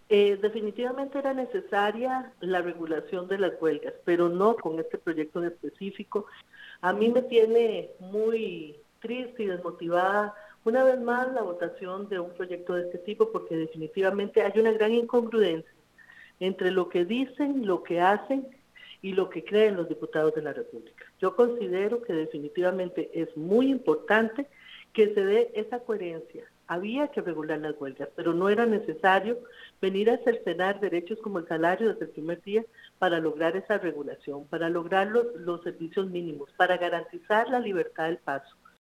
Definitivamente era necesaria la regulación de las huelgas, pero no con este proyecto en específico. A mí me tiene muy triste y desmotivada una vez más la votación de un proyecto de este tipo, porque definitivamente hay una gran incongruencia entre lo que dicen, lo que hacen y lo que creen los diputados de la República. Yo considero que definitivamente es muy importante que se dé esa coherencia. Había que regular las huelgas, pero no era necesario venir a cercenar derechos como el salario desde el primer día para lograr esa regulación, para lograr los servicios mínimos, para garantizar la libertad del paso.